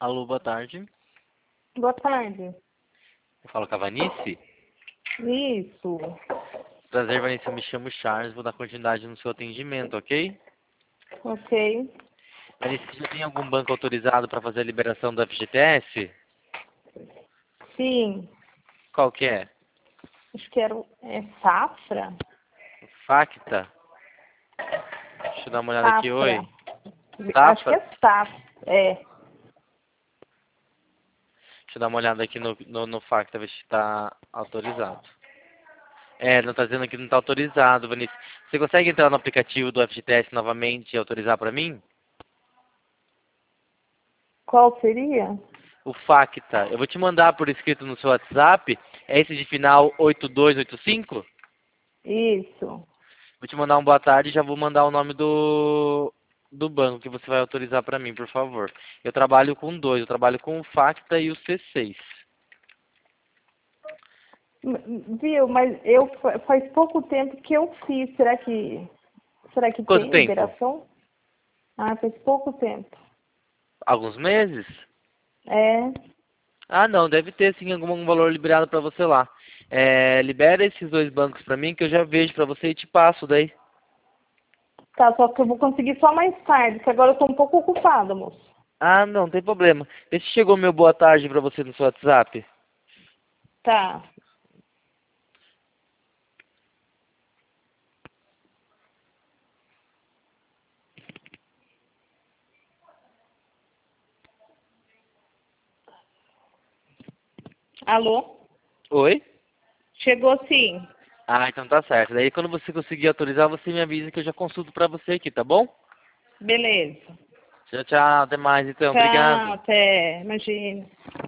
Alô, boa tarde. Boa tarde. Eu falo com a Vanice. Isso. Prazer, Vanice. Eu me chamo Charles. Vou dar continuidade no seu atendimento, ok? Ok. Vanice, você já tem algum banco autorizado para fazer a liberação do FGTS? Sim. Qual que é? Acho que era Safra? Facta? Deixa eu dar uma olhada aqui. Safra. Oi. Acho que Safra? é Safra. É. Deixa eu dar uma olhada aqui no Facta, ver se está autorizado. É, não está dizendo aqui que não está autorizado, Vanice. Você consegue entrar no aplicativo do FGTS novamente e autorizar para mim? Qual seria? O Facta. Eu vou te mandar por escrito no seu WhatsApp. É esse de final 8285? Isso. Vou te mandar um boa tarde e já vou mandar o nome do banco que você vai autorizar para mim, por favor. Eu trabalho com dois. Eu trabalho com o Facta e o C6. Viu, mas faz pouco tempo que eu fiz. Será que Quanto tem tempo? liberação? Ah, faz pouco tempo. Alguns meses? É. Ah, não. Deve ter sim algum valor liberado para você lá. É, libera esses dois bancos para mim que eu já vejo para você e te passo daí. Tá, só que eu vou conseguir só mais tarde, que agora eu tô um pouco ocupada, moço. Ah, não tem problema. Vê se chegou meu boa tarde para você no seu WhatsApp. Tá. Alô? Oi? Chegou sim. Ah, então tá certo. Daí quando você conseguir autorizar, você me avisa que eu já consulto pra você aqui, tá bom? Beleza. Tchau, tchau. Até mais então. Tchau, Obrigado. até. Imagina.